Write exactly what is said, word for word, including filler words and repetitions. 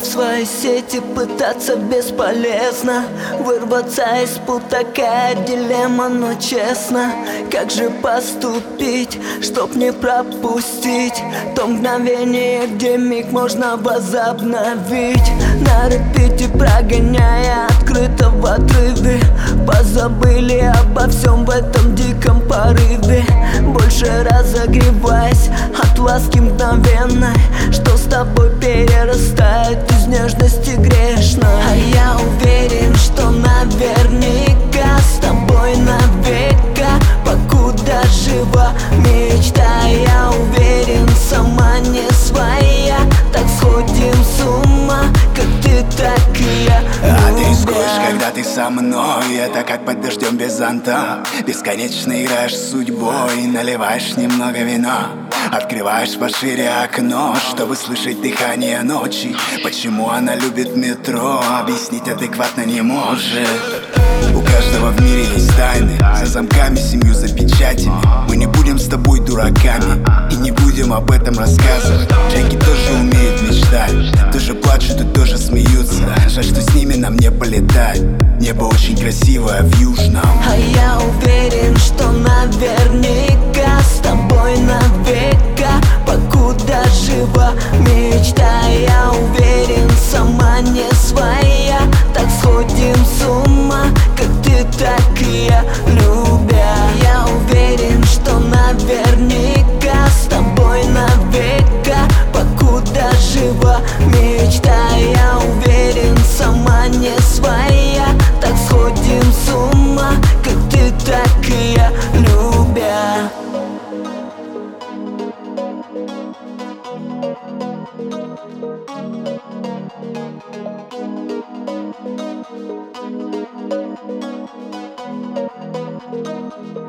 в свои сети пытаться бесполезно. Вырваться из пут такая дилемма, но честно, как же поступить, чтоб не пропустить то мгновение, где миг можно возобновить. На репите прогоняя открыто в отрыве, позабыли обо всем в этом диком порыве. Больше разогреваясь от ласки мгновенной, что с тобой перерастает из нежности грешной. А я уверен, что наверняка с тобой навека, покуда жива мечта. Я уверен, сама не своя, так сходим с ума, как ты, так и я. А ты рискуешь, когда ты со мной, это как под дождем без зонта. Бесконечно играешь с судьбой, наливаешь немного вина, открываешь пошире окно, чтобы слышать дыхание ночи. Почему она любит метро, объяснить адекватно не может. У каждого в мире есть тайны, за замками, семью, за печатями. Мы не будем с тобой дураками и не будем об этом рассказывать. Джеки тоже умеют мечтать, тоже плачут и тоже смеются. Жаль, что с ними нам не полетать. Небо очень красивое в южном. А я уверен, что наверняка с тобой навека, покуда жива мечта. Я уверен, сама не своя, так сходим с ума, как ты, так и я, любя. Я уверен, что наверняка с тобой навека, покуда жива мечта. Я уверен, сама не своя, так сходим с ума, как ты, так и я, любя. Thank you.